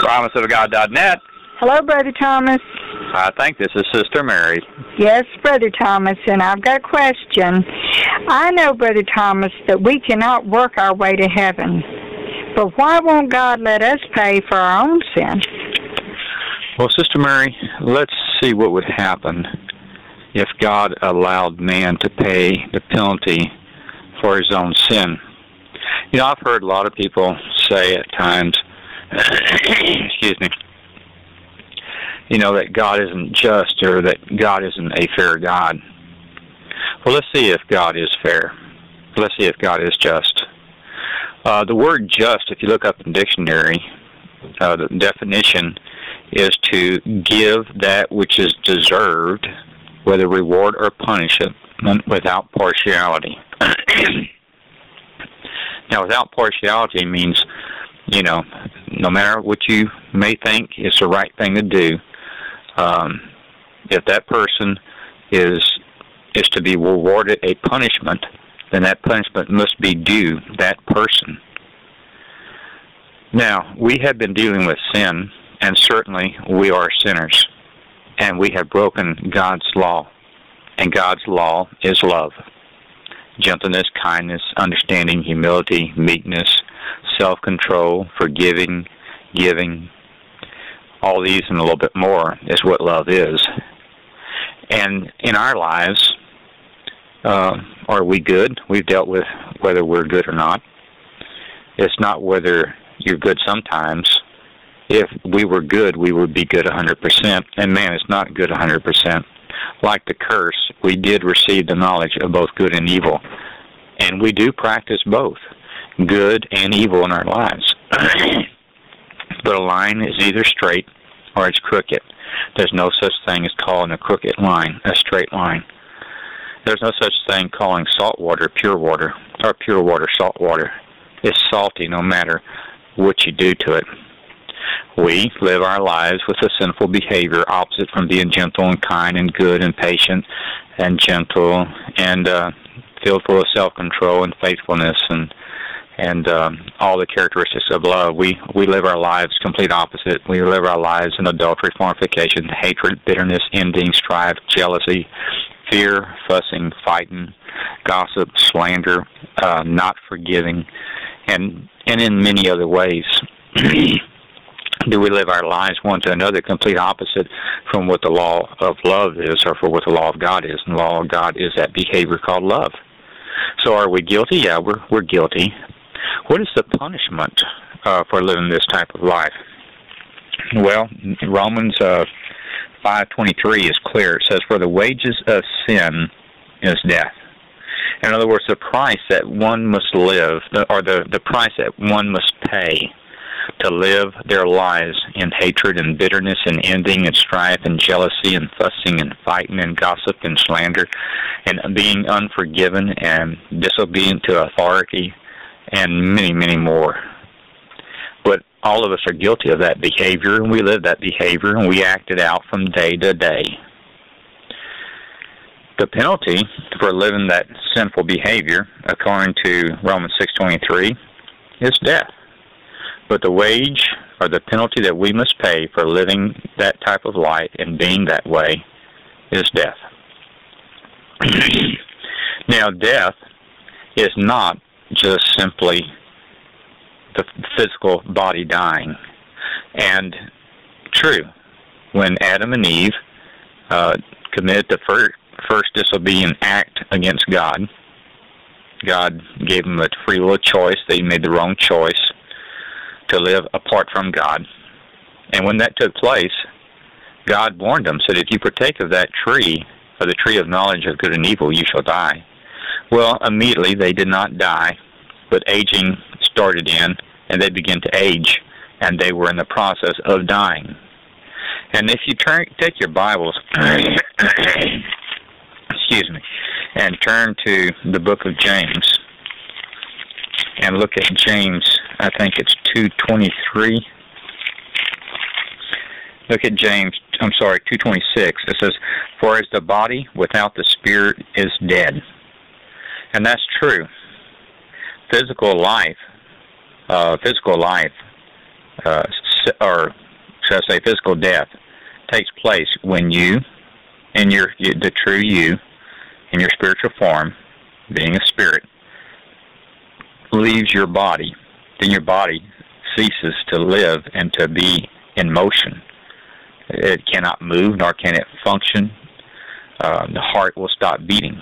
PromiseOfGod.net. Hello, Brother Thomas. I think this is Sister Mary. Yes, Brother Thomas, and I've got a question. I know, Brother Thomas, that we cannot work our way to heaven, but why won't God let us pay for our own sin? Well, Sister Mary, let's see what would happen if God allowed man to pay the penalty for his own sin. You know, I've heard a lot of people say at times, excuse me, you know, that God isn't just or that God isn't a fair God. Well, let's see if God is fair. Let's see if God is just. The word just, if you look up in the dictionary, the definition is to give that which is deserved, whether reward or punishment, without partiality. Now, without partiality means, you know, no matter what you may think is the right thing to do, if that person is to be rewarded a punishment, then that punishment must be due that person. Now, we have been dealing with sin, and certainly we are sinners, and we have broken God's law, and God's law is love. Gentleness, kindness, understanding, humility, meekness, self-control, forgiving, giving, all these and a little bit more is what love is. And in our lives, are we good? We've dealt with whether we're good or not. It's not whether you're good sometimes. If we were good, we would be good 100%. And man is not good 100%. Like the curse, we did receive the knowledge of both good and evil. And we do practice both, good and evil in our lives. But a line is either straight or it's crooked. There's no such thing as calling a crooked line a straight line. There's no such thing calling salt water pure water, or pure water salt water. It's salty no matter what you do to it. We live our lives with a sinful behavior opposite from being gentle and kind and good and patient and gentle and filled full of self-control and faithfulness and all the characteristics of love. We live our lives complete opposite. We live our lives in adultery, fornication, hatred, bitterness, envying, strife, jealousy, fear, fussing, fighting, gossip, slander, not forgiving, and in many other ways. Do we live our lives one to another complete opposite from what the law of love is or for what the law of God is? And the law of God is that behavior called love. So are we guilty? Yeah, we're guilty. What is the punishment for living this type of life? Well, Romans 5:23 is clear. It says, "For the wages of sin is death." In other words, the price that one must live, or the price that one must pay to live their lives in hatred and bitterness and envying and strife and jealousy and fussing and fighting and gossip and slander and being unforgiven and disobedient to authority and many, many more. But all of us are guilty of that behavior, and we live that behavior, and we act it out from day to day. The penalty for living that sinful behavior, according to Romans 6:23, is death. But the wage, or the penalty that we must pay for living that type of life and being that way, is death. Now, death is not just simply the physical body dying. And true, when Adam and Eve committed the first disobedient act against God, God gave them a free will choice. They made the wrong choice to live apart from God. And when that took place, God warned them, said, if you partake of that tree, of the tree of knowledge of good and evil, you shall die. Well, immediately they did not die, but aging started in, and they began to age, and they were in the process of dying. And if you take your Bibles, excuse me, and turn to the book of James, and look at James, I think it's 2:23. Look at James, 2:26. It says, "For as the body without the spirit is dead." And that's true. Physical life, or should I say physical death, takes place when you, in the true you, in your spiritual form, being a spirit, leaves your body. Then your body ceases to live and to be in motion. It cannot move, nor can it function. The heart will stop beating.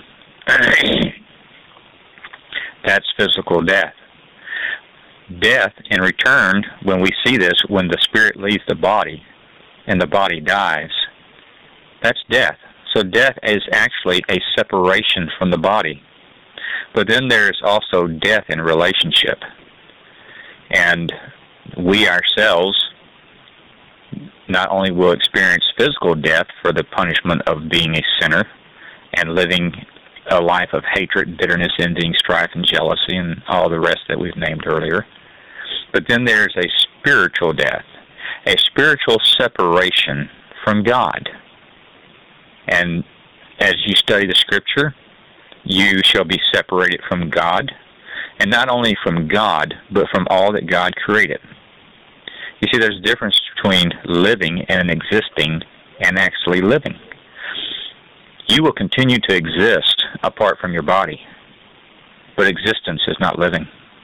That's physical death. Death, in return, when we see this, when the spirit leaves the body and the body dies, that's death. So death is actually a separation from the body. But then there's also death in relationship. And we ourselves not only will experience physical death for the punishment of being a sinner and living a life of hatred, bitterness, envy, strife, and jealousy, and all the rest that we've named earlier, but then there's a spiritual death, a spiritual separation from God. And as you study the Scripture, you shall be separated from God, and not only from God, but from all that God created. You see, there's a difference between living and existing and actually living. You will continue to exist apart from your body, but existence is not living.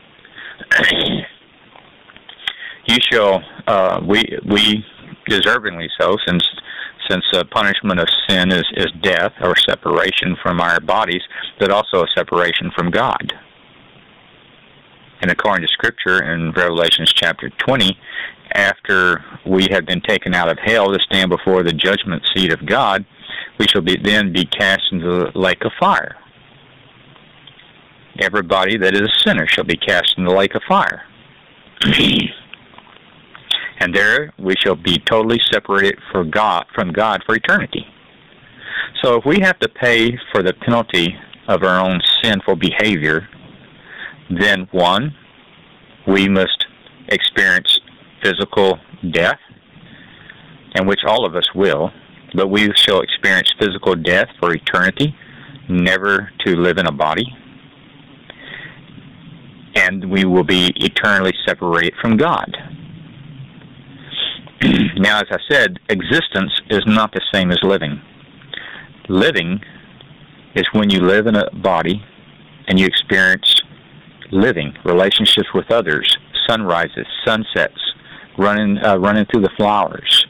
You shall, we deservingly so, since punishment of sin is death or separation from our bodies, but also a separation from God. And according to Scripture in Revelation chapter 20, after we have been taken out of hell to stand before the judgment seat of God, we shall then be cast into the lake of fire. Everybody that is a sinner shall be cast in the lake of fire. And there we shall be totally separated from God for eternity. So if we have to pay for the penalty of our own sinful behavior, then one, we must experience physical death, and which all of us will, but we shall experience physical death for eternity, never to live in a body, and we will be eternally separated from God. Now, as I said, existence is not the same as living. Living is when you live in a body and you experience living, relationships with others, sunrises, sunsets, running through the flowers,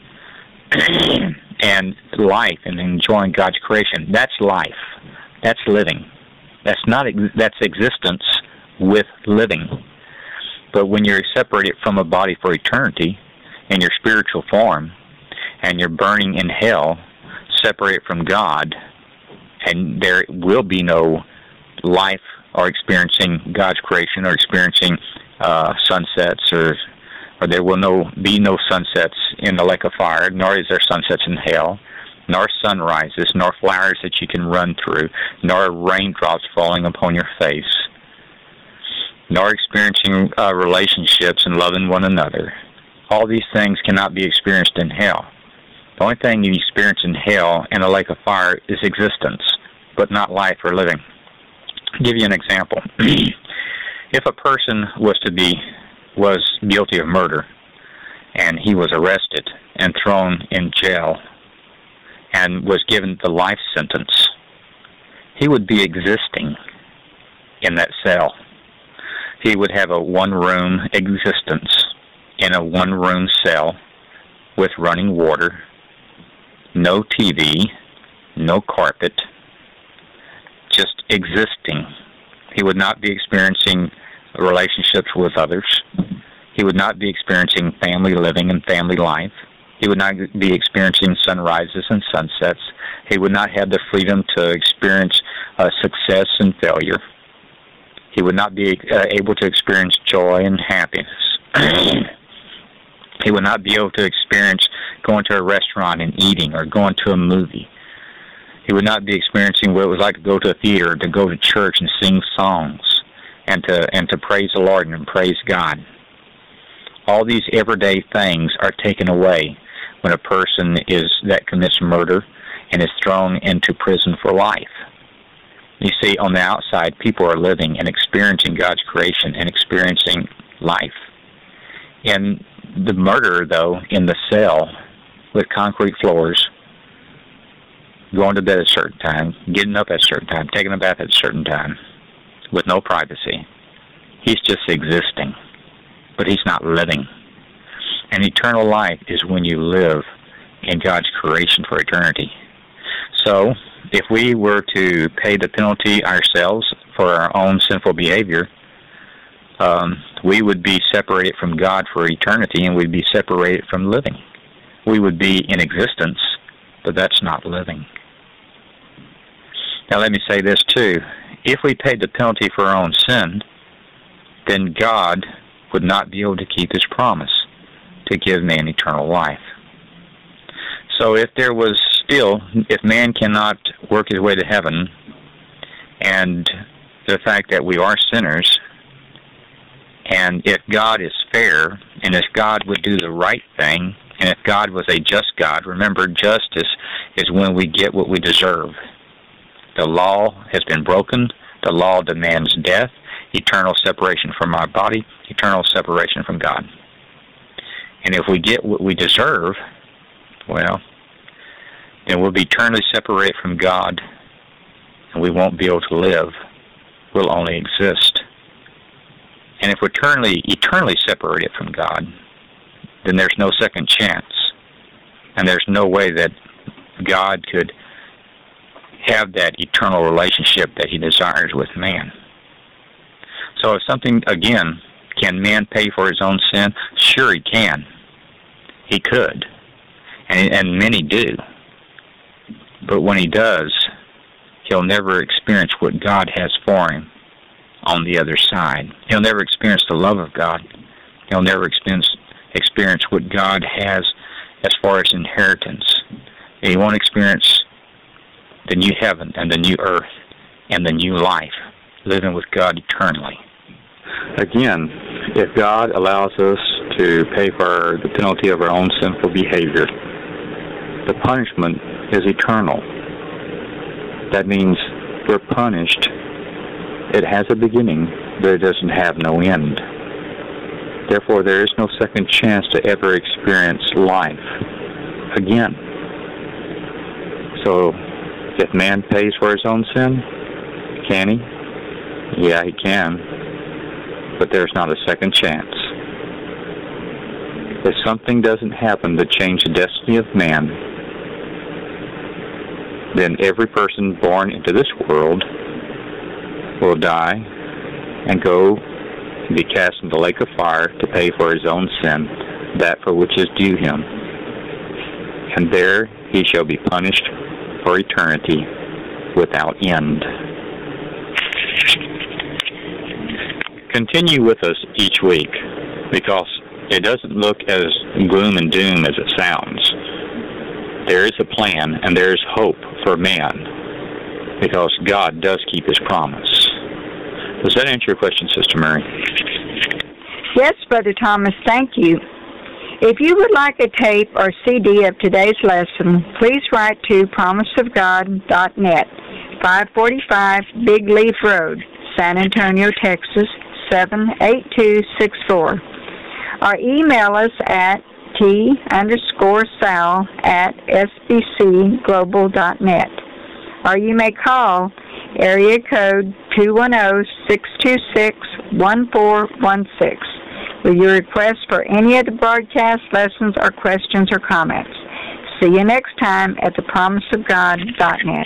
and life and enjoying God's creation. That's life. That's living. That's existence with living. But when you're separated from a body for eternity in your spiritual form, and you're burning in hell, separated from God, and there will be no life or experiencing God's creation or experiencing sunsets, or there will be no sunsets in the lake of fire, nor is there sunsets in hell, nor sunrises, nor flowers that you can run through, nor raindrops falling upon your face, nor experiencing relationships and loving one another. All these things cannot be experienced in hell. The only thing you experience in hell and a lake of fire is existence, but not life or living. I'll give you an example. If a person was guilty of murder, and he was arrested and thrown in jail and was given the life sentence, he would be existing in that cell. He would have a one-room existence in a one-room cell with running water, no TV, no carpet, just existing. He would not be experiencing relationships with others. He would not be experiencing family living and family life. He would not be experiencing sunrises and sunsets. He would not have the freedom to experience success and failure. He would not be able to experience joy and happiness. He would not be able to experience going to a restaurant and eating, or going to a movie. He would not be experiencing what it was like to go to a theater, to go to church and sing songs, and to praise the Lord and praise God. All these everyday things are taken away when a person that commits murder and is thrown into prison for life. You see, on the outside, people are living and experiencing God's creation and experiencing life. In the murderer, though, in the cell with concrete floors, going to bed at a certain time, getting up at a certain time, taking a bath at a certain time, with no privacy. He's just existing, but he's not living. And eternal life is when you live in God's creation for eternity. So, if we were to pay the penalty ourselves for our own sinful behavior, we would be separated from God for eternity, and we'd be separated from living. We would be in existence, but that's not living. Now let me say this too. If we paid the penalty for our own sin, then God would not be able to keep his promise to give man eternal life. So if man cannot work his way to heaven, and the fact that we are sinners, and if God is fair, and if God would do the right thing, and if God was a just God, remember, justice is when we get what we deserve. The law has been broken. The law demands death, eternal separation from our body, eternal separation from God. And if we get what we deserve, well, then we'll be eternally separated from God, and we won't be able to live. We'll only exist. And if we're eternally separated from God, then there's no second chance. And there's no way that God could have that eternal relationship that he desires with man. So if something, again, can man pay for his own sin? Sure he can. He could. And many do. But when he does, he'll never experience what God has for him on the other side. He'll never experience the love of God. He'll never experience what God has as far as inheritance. He won't experience the new heaven and the new earth and the new life, living with God eternally. Again, if God allows us to pay for the penalty of our own sinful behavior, the punishment is eternal. That means we're punished. It has a beginning, but it doesn't have no end. Therefore, there is no second chance to ever experience life again. So, if man pays for his own sin, can he? Yeah, he can. But there's not a second chance. If something doesn't happen to change the destiny of man, then every person born into this world will die and go and be cast into the lake of fire to pay for his own sin, that for which is due him. And there he shall be punished for eternity without end. Continue with us each week, because it doesn't look as gloom and doom as it sounds. There is a plan, and there is hope for man, because God does keep his promise. Does that answer your question, Sister Mary? Yes, Brother Thomas, thank you. If you would like a tape or CD of today's lesson, please write to promiseofgod.net, 545 Big Leaf Road, San Antonio, Texas, 78264. Or email us at t_sal@sbcglobal.net. Or you may call area code 210-626-1416 with your request for any of the broadcast lessons or questions or comments. See you next time at thepromiseofgod.net.